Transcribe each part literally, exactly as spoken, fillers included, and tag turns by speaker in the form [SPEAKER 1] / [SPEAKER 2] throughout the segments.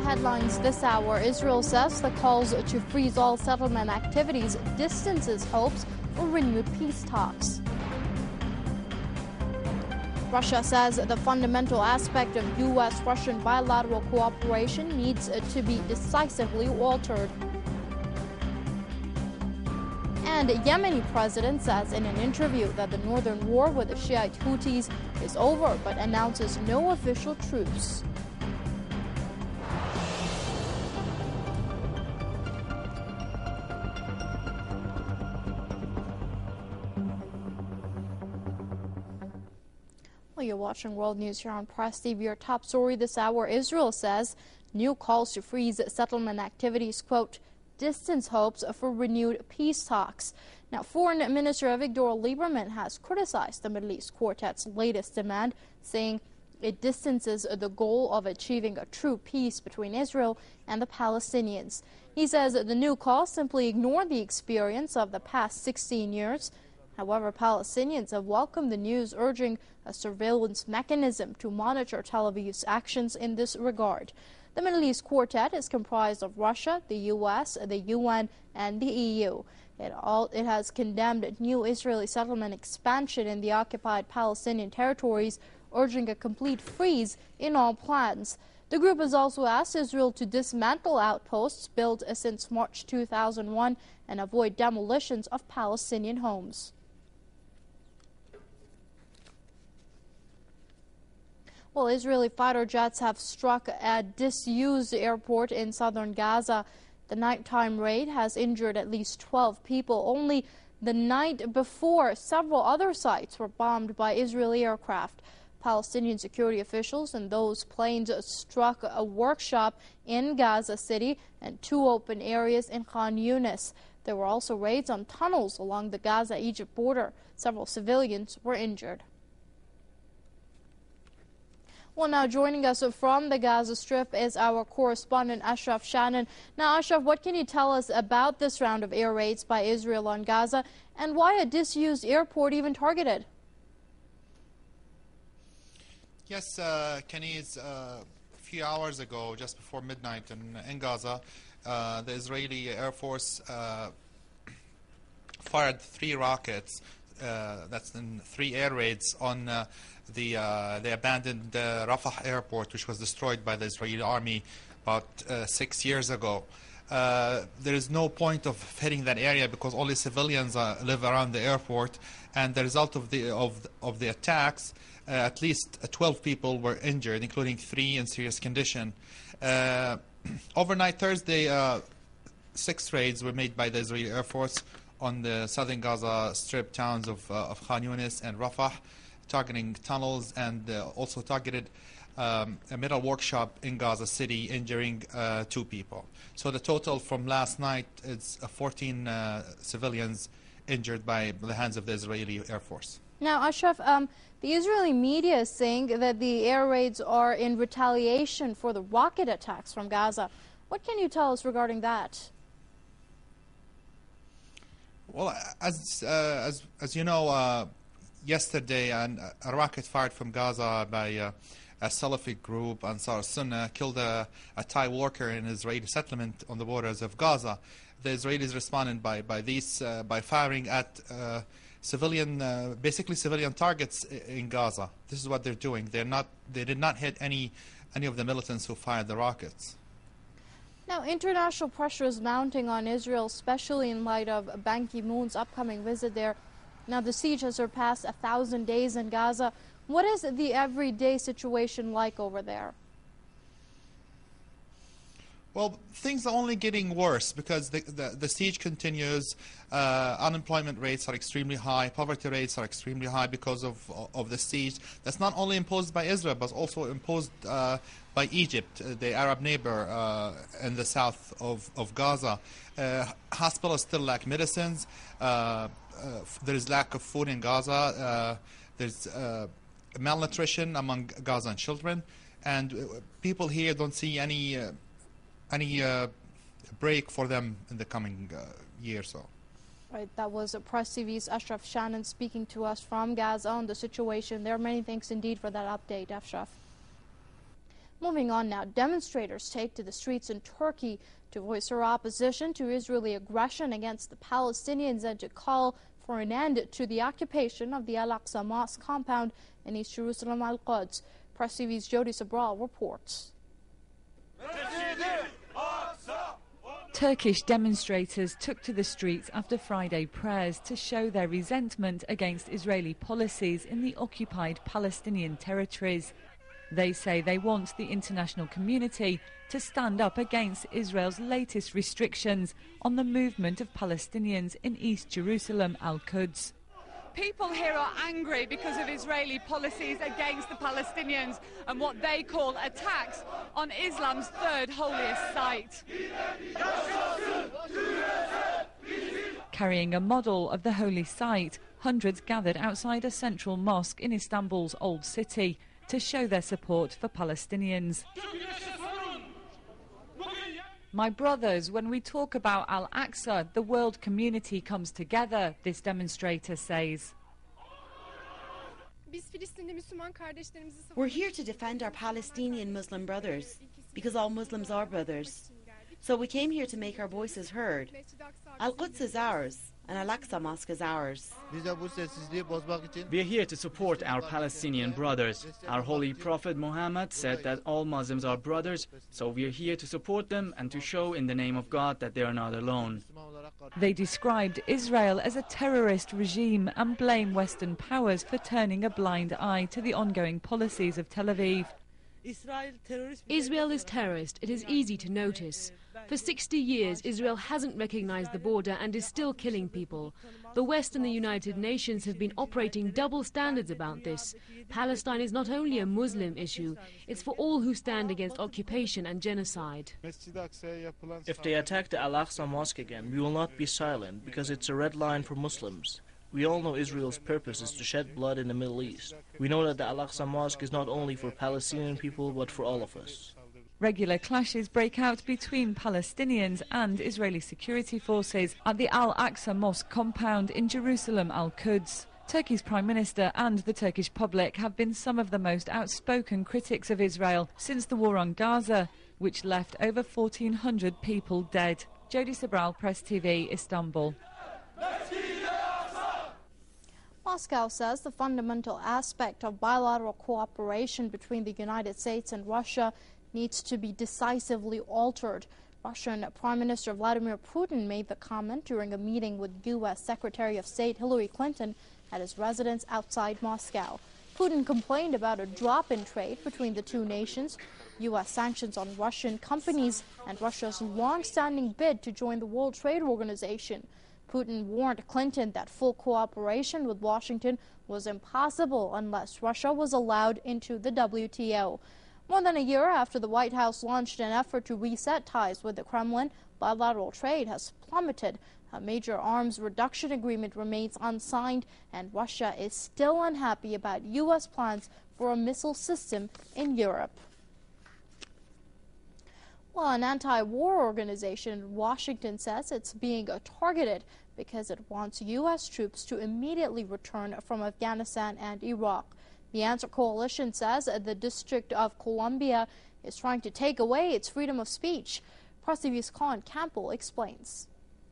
[SPEAKER 1] headlines this hour. Israel says the calls to freeze all settlement activities distances hopes for renewed peace talks. Russia says the fundamental aspect of U S Russian bilateral cooperation needs to be decisively altered. And Yemeni president says in an interview that the northern war with the Shiite Houthis is over, but announces no official truce. Well, you're watching World News here on Press T V. Your top story this hour: Israel says new calls to freeze settlement activities, quote, distance hopes for renewed peace talks. Now, Foreign Minister Avigdor Lieberman has criticized the Middle East Quartet's latest demand, saying it distances the goal of achieving a true peace between Israel and the Palestinians. He says the new calls simply ignore the experience of the past sixteen years. However, Palestinians have welcomed the news, urging a surveillance mechanism to monitor Tel Aviv's actions in this regard. The Middle East Quartet is comprised of Russia, the U S, the U N, and the E U. It, all, it has condemned new Israeli settlement expansion in the occupied Palestinian territories, urging a complete freeze in all plans. The group has also asked Israel to dismantle outposts built since March two thousand one and avoid demolitions of Palestinian homes. Well, Israeli fighter jets have struck a disused airport in southern Gaza. The nighttime raid has injured at least twelve people. Only the night before, several other sites were bombed by Israeli aircraft. Palestinian security officials and those planes struck a workshop in Gaza City and two open areas in Khan Yunis. There were also raids on tunnels along the Gaza-Egypt border. Several civilians were injured. Well, now joining us from the Gaza Strip is our correspondent Ashraf Shannon. Now, Ashraf, what can you tell us about this round of air raids by Israel on Gaza, and why a disused airport even targeted?
[SPEAKER 2] Yes, uh, Kenny's, uh, a few hours ago, just before midnight in, in Gaza, uh, the Israeli Air Force uh, fired three rockets. Uh, that's in three air raids on uh, the uh, the abandoned uh, Rafah airport, which was destroyed by the Israeli army about uh, six years ago. Uh, there is no point of hitting that area because only civilians uh, live around the airport, and the result of the of of the attacks, uh, at least twelve people were injured, including three in serious condition. Uh, overnight Thursday, uh, six raids were made by the Israeli Air Force on the southern Gaza Strip towns of, uh, of Khan Yunis and Rafah, targeting tunnels, and uh, also targeted um, a metal workshop in Gaza City, injuring uh, two people. So the total from last night is uh, fourteen uh, civilians injured by the hands of the Israeli Air Force.
[SPEAKER 1] Now, Ashraf, um, the Israeli media is saying that the air raids are in retaliation for the rocket attacks from Gaza. What can you tell us regarding that?
[SPEAKER 2] Well, as uh, as as you know, uh, yesterday an, a rocket fired from Gaza by uh, a Salafi group, Ansar Sunnah, killed a, a Thai worker in an Israeli settlement on the borders of Gaza. The Israelis responded by by these uh, by firing at uh, civilian, uh, basically civilian targets in Gaza. This is what they're doing. They're not. They did not hit any any of the militants who fired the rockets.
[SPEAKER 1] Now, international pressure is mounting on Israel, especially in light of Ban Ki-moon's upcoming visit there. Now, the siege has surpassed a thousand days in Gaza. What is the everyday situation like over there?
[SPEAKER 2] Well, things are only getting worse because the, the, the siege continues. Uh, unemployment rates are extremely high. Poverty rates are extremely high because of, of the siege. That's not only imposed by Israel, but also imposed uh, by Egypt, uh, the Arab neighbor uh, in the south of, of Gaza. Uh, hospitals still lack medicines. Uh, uh, there is lack of food in Gaza. Uh, there's uh, malnutrition among Gazan children. And uh, people here don't see any... Uh, any uh, break for them in the coming uh, year or so.
[SPEAKER 1] Right, that was Press T V's Ashraf Shannon speaking to us from Gaza on the situation. There are many thanks indeed for that update, Ashraf. Moving on now, demonstrators take to the streets in Turkey to voice their opposition to Israeli aggression against the Palestinians and to call for an end to the occupation of the Al-Aqsa Mosque compound in East Jerusalem, Al-Quds. Press T V's Jody Sobral reports.
[SPEAKER 3] Turkish demonstrators took to the streets after Friday prayers to show their resentment against Israeli policies in the occupied Palestinian territories. They say they want the international community to stand up against Israel's latest restrictions on the movement of Palestinians in East Jerusalem, Al-Quds. People here are angry because of Israeli policies against the Palestinians and what they call attacks on Islam's third holiest site. Carrying a model of the holy site, hundreds gathered outside a central mosque in Istanbul's Old City to show their support for Palestinians. My brothers, when we talk about Al-Aqsa, the world community comes together, this demonstrator says.
[SPEAKER 4] We're here to defend our Palestinian Muslim brothers, because all Muslims are brothers. So we came here to make our voices heard. Al-Quds is ours, and Al-Aqsa Mosque is ours.
[SPEAKER 5] We are here to support our Palestinian brothers. Our Holy Prophet Muhammad said that all Muslims are brothers, so we are here to support them and to show in the name of God that they are not alone.
[SPEAKER 3] They described Israel as a terrorist regime and blame Western powers for turning a blind eye to the ongoing policies of Tel Aviv.
[SPEAKER 6] Israel is terrorist. It is easy to notice. For sixty years, Israel hasn't recognized the border and is still killing people. The West and the United Nations have been operating double standards about this. Palestine is not only a Muslim issue, it's for all who stand against occupation and genocide.
[SPEAKER 7] If they attack the Al-Aqsa Mosque again, we will not be silent, because it's a red line for Muslims. We all know Israel's purpose is to shed blood in the Middle East. We know that the Al-Aqsa Mosque is not only for Palestinian people, but for all of us.
[SPEAKER 3] Regular clashes break out between Palestinians and Israeli security forces at the Al-Aqsa Mosque compound in Jerusalem, Al-Quds. Turkey's Prime Minister and the Turkish public have been some of the most outspoken critics of Israel since the war on Gaza, which left over fourteen hundred people dead. Jody Sobral, Press T V, Istanbul.
[SPEAKER 1] Moscow says the fundamental aspect of bilateral cooperation between the United States and Russia needs to be decisively altered. Russian Prime Minister Vladimir Putin made the comment during a meeting with U S Secretary of State Hillary Clinton at his residence outside Moscow. Putin complained about a drop in trade between the two nations, U S sanctions on Russian companies, and Russia's long-standing bid to join the World Trade Organization. Putin warned Clinton that full cooperation with Washington was impossible unless Russia was allowed into the W T O. More than a year after the White House launched an effort to reset ties with the Kremlin, bilateral trade has plummeted. A major arms reduction agreement remains unsigned, and Russia is still unhappy about U S plans for a missile system in Europe. Well, an anti-war organization in Washington says it's being targeted because it wants U S troops to immediately return from Afghanistan and Iraq. The Answer Coalition says the District of Columbia is trying to take away its freedom of speech. Press T V's Colin Campbell explains.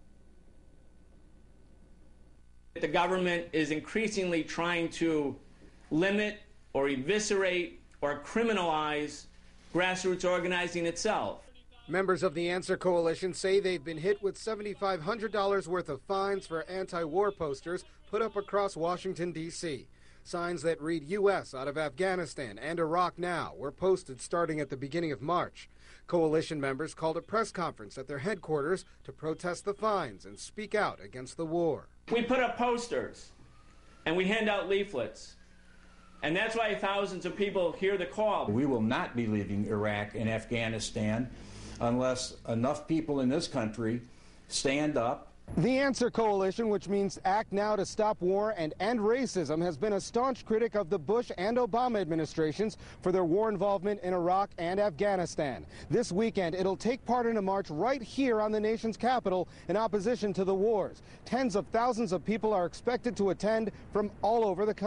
[SPEAKER 8] The government is increasingly trying to limit or eviscerate or criminalize grassroots organizing itself.
[SPEAKER 9] Members of the Answer Coalition say they've been hit with seven thousand five hundred dollars worth of fines for anti-war posters put up across Washington, D C Signs that read U S out of Afghanistan and Iraq now were posted starting at the beginning of March. Coalition members called a press conference at their headquarters to protest the fines and speak out against the war.
[SPEAKER 8] We put up posters and we hand out leaflets. And that's why thousands of people hear the call.
[SPEAKER 10] We will not be leaving Iraq and Afghanistan unless enough people in this country stand up.
[SPEAKER 9] The Answer Coalition, which means Act Now to Stop War and End Racism, has been a staunch critic of the Bush and Obama administrations for their war involvement in Iraq and Afghanistan. This weekend, it'll take part in a march right here on the nation's capital in opposition to the wars. Tens of thousands of people are expected to attend from all over the country.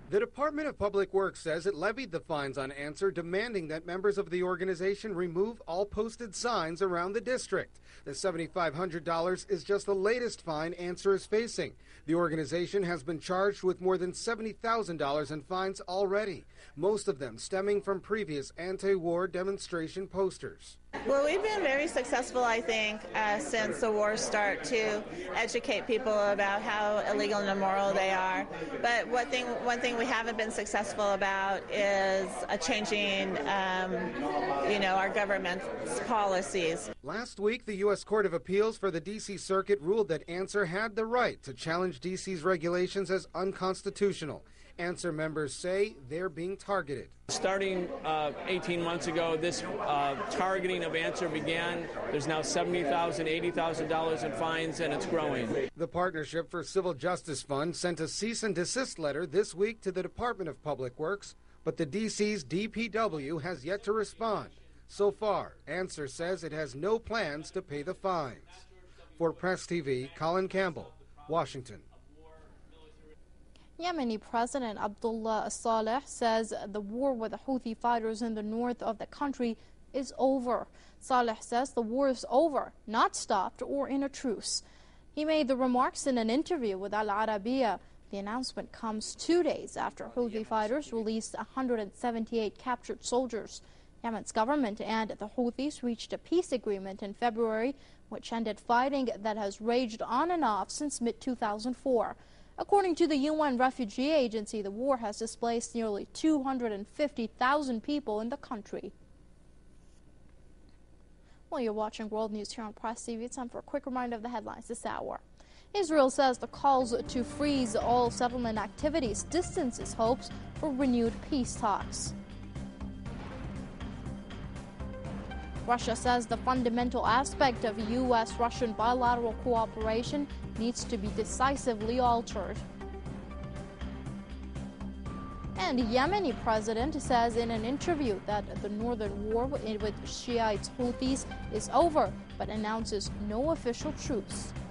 [SPEAKER 9] The Department of Public Works says it levied the fines on Answer, demanding that members of the organization remove all posted signs around the district. The seven thousand five hundred dollars is just the latest fine Answer is facing. The organization has been charged with more than seventy thousand dollars in fines already, most of them stemming from previous anti-war demonstration posters.
[SPEAKER 11] Well, we've been very successful, I think, uh, since the war start to educate people about how illegal and immoral they are. But one thing, one thing we haven't been successful about is uh, changing, um, you know, our government's policies.
[SPEAKER 9] Last week, the U S Court of Appeals for the D C Circuit ruled that Answer had the right to challenge D C's regulations as unconstitutional. Answer members say they're being targeted.
[SPEAKER 12] Starting uh, eighteen months ago, this uh, targeting of Answer began. There's now seventy thousand dollars, eighty thousand dollars in fines, and it's growing.
[SPEAKER 9] The Partnership for Civil Justice Fund sent a cease and desist letter this week to the Department of Public Works, but the D C's D P W has yet to respond. So far, Answer says it has no plans to pay the fines. For Press T V, Colin Campbell, Washington.
[SPEAKER 1] Yemeni President Abdullah Saleh says the war with the Houthi fighters in the north of the country is over. Saleh says the war is over, not stopped or in a truce. He made the remarks in an interview with Al Arabiya. The announcement comes two days after Houthi fighters released one hundred seventy-eight captured soldiers. Yemen's government and the Houthis reached a peace agreement in February, which ended fighting that has raged on and off since mid two thousand four. According to the U N Refugee Agency, the war has displaced nearly two hundred fifty thousand people in the country. Well, you're watching World News here on Press T V. It's time for a quick reminder of the headlines this hour. Israel says the calls to freeze all settlement activities distances hopes for renewed peace talks. Russia says the fundamental aspect of U S Russian bilateral cooperation needs to be decisively altered. And Yemeni president says in an interview that the northern war with Shiite Houthis is over, but announces no official truce.